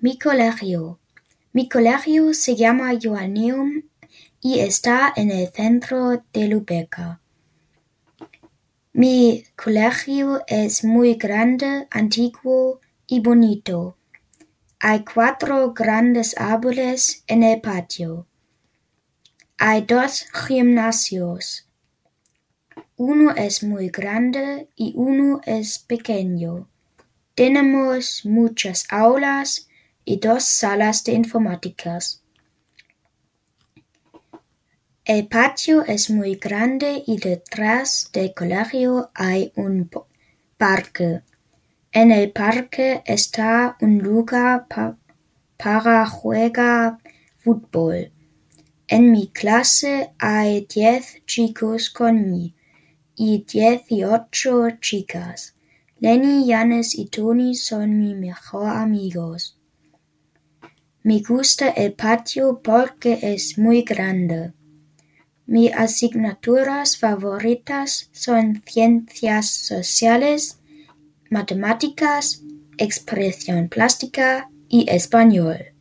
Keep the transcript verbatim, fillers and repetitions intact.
Mi colegio. Mi colegio se llama Joanneum y está en el centro de Lübeck. Mi colegio es muy grande, antiguo y bonito. Hay cuatro grandes árboles en el patio. Hay dos gimnasios. Uno es muy grande y uno es pequeño. Tenemos muchas aulas y dos salas de informáticas. El patio es muy grande y detrás del colegio hay un parque. En el parque está un lugar pa- para jugar fútbol. En mi clase hay diez chicos conmigo y dieciocho chicas. Lenny, Janis y Tony son mis mejores amigos. Me gusta el patio porque es muy grande. Mis asignaturas favoritas son ciencias sociales, matemáticas, expresión plástica y español.